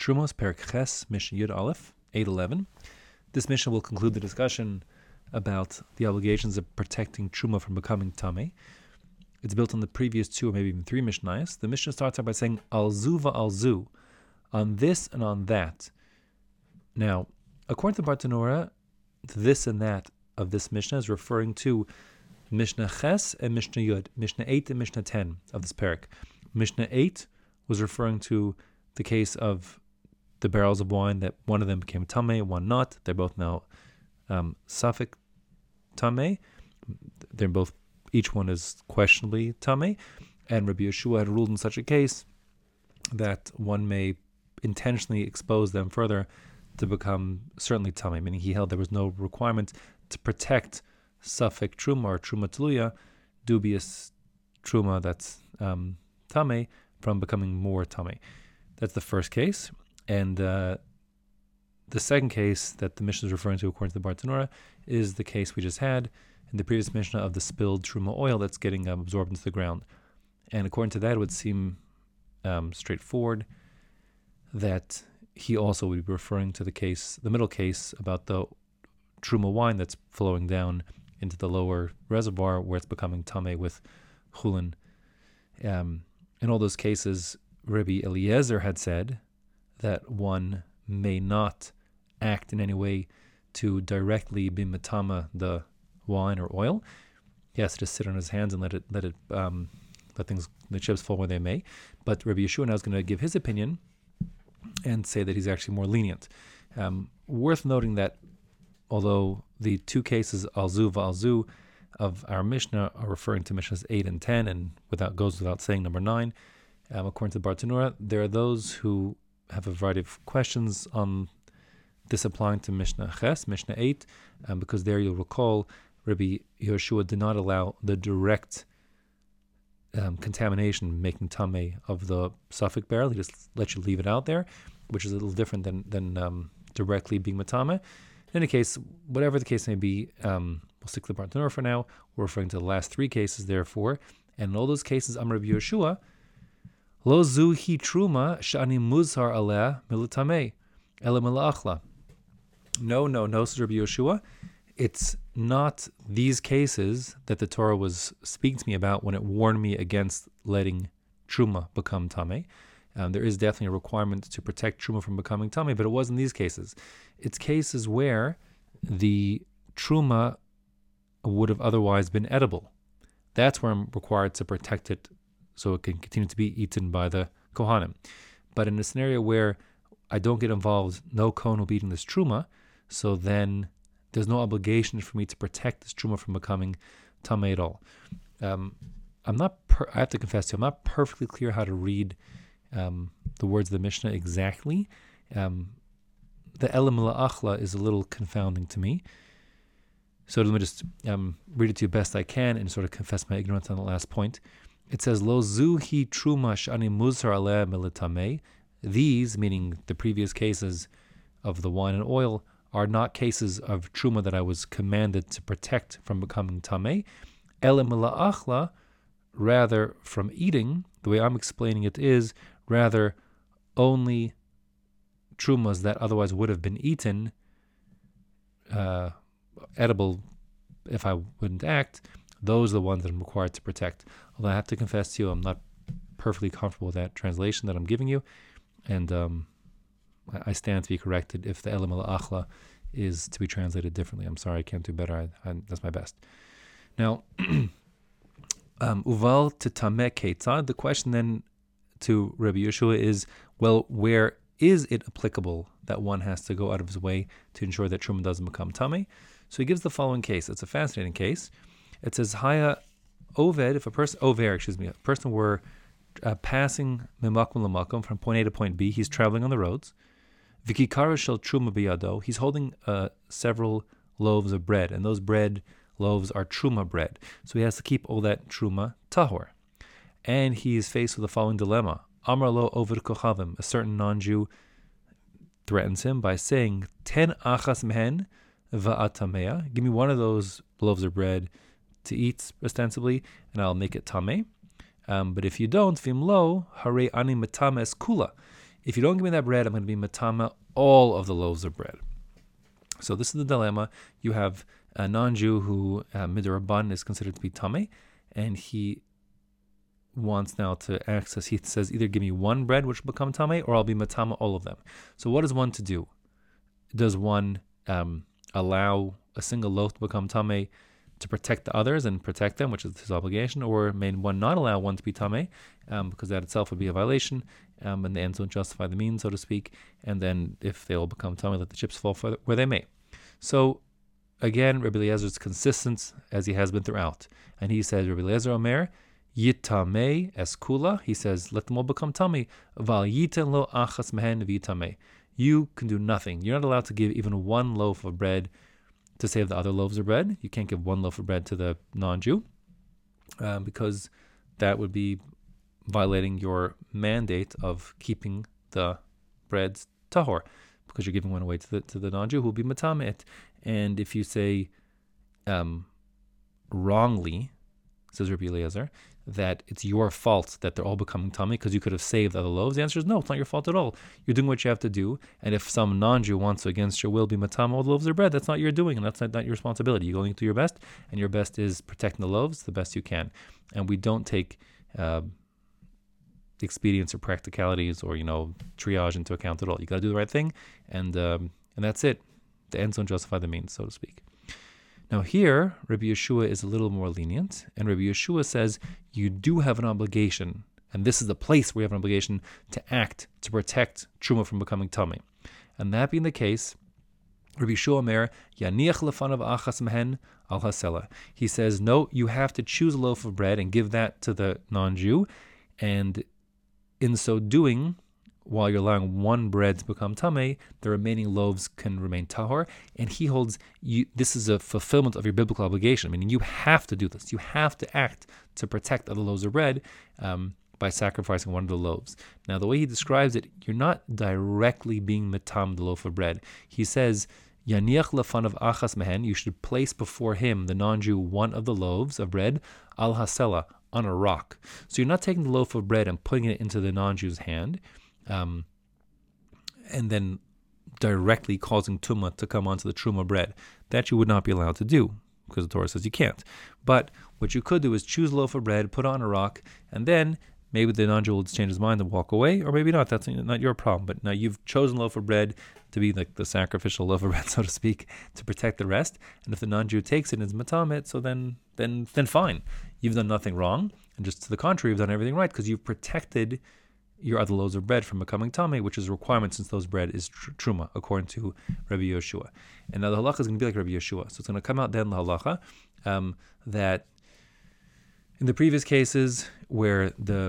Trumos, Perek Ches, Mishnah Yud Aleph, 8:11. This Mishnah will conclude the discussion about the obligations of protecting Truma from becoming Tameh. It's built on the previous two or maybe even three Mishnayos. The Mishnah starts out by saying, Al Zu va'al Zu, on this and on that. Now, according to Bartanura, this and that of this Mishnah is referring to Mishnah Ches and Mishnah Yud, Mishnah 8 and Mishnah 10 of this parak. Mishnah 8 was referring to the case of the barrels of wine that one of them became Tameh, one not. They're both now Safek Tameh. They're both, each one is questionably Tameh. And Rabbi Yeshua had ruled in such a case that one may intentionally expose them further to become certainly Tameh, meaning he held there was no requirement to protect Safek Truma or Truma Tluya, dubious Truma that's Tameh, from becoming more Tameh. That's the first case. And the second case that the Mishnah is referring to, according to the Bartanura, is the case we just had in the previous Mishnah of the spilled Truma oil that's getting absorbed into the ground. And according to that, it would seem straightforward that he also would be referring to the case, the middle case, about the Truma wine that's flowing down into the lower reservoir where it's becoming Tameh with Chulin. In all those cases, Rabbi Eliezer had said that one may not act in any way to directly be matama the wine or oil. He has to just sit on his hands and let the chips fall where they may. But Rabbi Yeshua now is going to give his opinion and say that he's actually more lenient. Worth noting that although the two cases Al-Zu va'al-Zu of our Mishnah are referring to Mishnahs 8 and 10, and goes without saying number 9, according to Bartanura, there are those who have a variety of questions on this applying to Mishnah Ches, Mishnah 8, because there you'll recall Rabbi Yeshua did not allow the direct contamination, making Tameh of the Safek barrel. He just let you leave it out there, which is a little different than directly being Matame. In any case, whatever the case may be, we'll stick to the Bartanura for now. We're referring to the last three cases, therefore. And in all those cases, Amar Rabbi Yeshua, Lo zu hi truma shani muzhar aleh militameh ele milachla. No, says Rabbi Yeshua. It's not these cases that the Torah was speaking to me about when it warned me against letting truma become tameh. There is definitely a requirement to protect truma from becoming tameh, but it wasn't these cases. It's cases where the truma would have otherwise been edible. That's where I'm required to protect it so it can continue to be eaten by the Kohanim. But in a scenario where I don't get involved, no Kohen will be eating this truma, so then there's no obligation for me to protect this truma from becoming tameh at all. I have to confess to you, I'm not perfectly clear how to read the words of the Mishnah exactly. The elam la'achla is a little confounding to me. So let me just read it to you best I can and sort of confess my ignorance on the last point. It says, Lo zu hi truma sh'ani muzhar aleh militameh. These, meaning the previous cases of the wine and oil, are not cases of truma that I was commanded to protect from becoming tameh. Elam la'achla, rather from eating, the way I'm explaining it is, rather only trumas that otherwise would have been eaten, edible if I wouldn't act, those are the ones that I'm required to protect. Although I have to confess to you, I'm not perfectly comfortable with that translation that I'm giving you, and I stand to be corrected if the elam al-achla is to be translated differently. I'm sorry, I can't do better. That's my best. Now, uval to tameh ketzad, the question then to Rabbi Yeshua is, well, where is it applicable that one has to go out of his way to ensure that truma doesn't become tameh? So he gives the following case. It's a fascinating case. It says, Haya oved, if a person were passing mimakum lamakum from point A to point B, he's traveling on the roads. Vikikara shel truma biyado, he's holding several loaves of bread, and those bread loaves are truma bread. So he has to keep all that truma tahor. And he is faced with the following dilemma. Amar lo oved kochavim, a certain non-Jew threatens him by saying, Ten achas mehen va'atamea, give me one of those loaves of bread to eat ostensibly, and I'll make it tameh. But if you don't, vim lo, hare ani metames kula. If you don't give me that bread, I'm going to be matama all of the loaves of bread. So this is the dilemma. You have a non-Jew who midrabban is considered to be tamei, and he wants now to access. He says, either give me one bread which will become tamei, or I'll be matama all of them. So what is one to do? Does one allow a single loaf to become tamei to protect the others and protect them, which is his obligation, or may one not allow one to be tamei, because that itself would be a violation, and the ends don't justify the means, so to speak, and then if they all become tamei, let the chips fall where they may. So again, Rabbi Eliezer is consistent as he has been throughout, and he says, Rabbi Eliezer Omer, yitamei eskula, he says, let them all become tamei, val yiten lo achas mehen v'yitamei. You can do nothing. You're not allowed to give even one loaf of bread to save the other loaves of bread. You can't give one loaf of bread to the non-Jew, because that would be violating your mandate of keeping the breads tahor, because you're giving one away to the non-Jew who will be matameh. And if you say wrongly, says Rabbi Eliezer, that it's your fault that they're all becoming tamei because you could have saved other loaves, the answer is no, it's not your fault at all. You're doing what you have to do, and if some non-Jew wants to, against your will, be matam all the loaves of bread, that's not your doing, and that's not your responsibility. You're going to do your best, and your best is protecting the loaves the best you can. And we don't take expedience or practicalities or triage into account at all. You got to do the right thing, and that's it. The ends don't justify the means, so to speak. Now here, Rabbi Yeshua is a little more lenient, and Rabbi Yeshua says you do have an obligation, and this is the place where you have an obligation to act to protect truma from becoming tamei. And that being the case, Rabbi Yeshua Omer, yaniach lefanav achas mehen al hasela. He says, no, you have to choose a loaf of bread and give that to the non-Jew, and in so doing, while you're allowing one bread to become tamei, the remaining loaves can remain tahor. And he holds this is a fulfillment of your biblical obligation. Meaning you have to do this. You have to act to protect other loaves of bread by sacrificing one of the loaves. Now, the way he describes it, you're not directly being matam the loaf of bread. He says, Yaniach lefanav achas mehen, you should place before him, the non-Jew, one of the loaves of bread, al hasela, on a rock. So you're not taking the loaf of bread and putting it into the non-Jew's hand, and then directly causing tumah to come onto the truma bread. That you would not be allowed to do, because the Torah says you can't. But what you could do is choose a loaf of bread, put it on a rock, and then maybe the non-Jew will change his mind and walk away, or maybe not. That's not your problem. But now you've chosen loaf of bread to be like the sacrificial loaf of bread, so to speak, to protect the rest. And if the non-Jew takes it and is matameh, so then fine. You've done nothing wrong, and just to the contrary, you've done everything right, because you've protected your other loaves of bread from becoming tamei, which is a requirement since those bread is truma, according to Rabbi Yeshua. And now the halacha is going to be like Rabbi Yeshua. So it's going to come out then, the halacha, that in the previous cases where the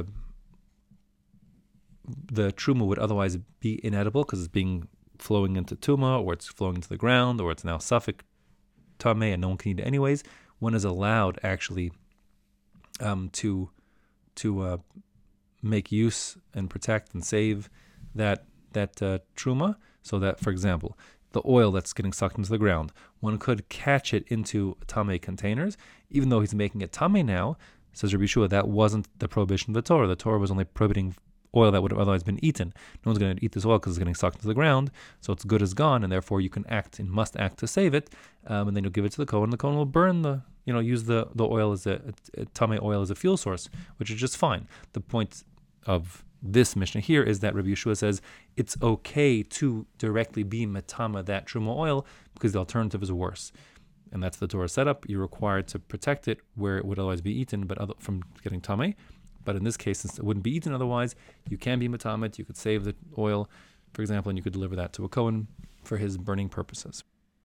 truma would otherwise be inedible because it's flowing into tuma, or it's flowing into the ground, or it's now suffix tamei and no one can eat it anyways, one is allowed actually to make use and protect and save that truma, so that, for example, the oil that's getting sucked into the ground, one could catch it into tamei containers, even though he's making it tamei now. Says Rabbi Yeshua, that wasn't the prohibition of the Torah. The Torah was only prohibiting oil that would have otherwise been eaten. No one's going to eat this oil because it's getting sucked into the ground, so it's good as gone, and therefore you can act and must act to save it, and then you'll give it to the Kohen. The Kohen will burn use the oil as a tamei oil as a fuel source, which is just fine. The point of this Mishnah here is that Rabbi Yeshua says it's okay to directly be matama that truma oil because the alternative is worse. And that's the Torah setup. You're required to protect it where it would otherwise be eaten, but from getting tamei. But in this case, since it wouldn't be eaten otherwise, you can be matamet. You could save the oil, for example, and you could deliver that to a Kohen for his burning purposes.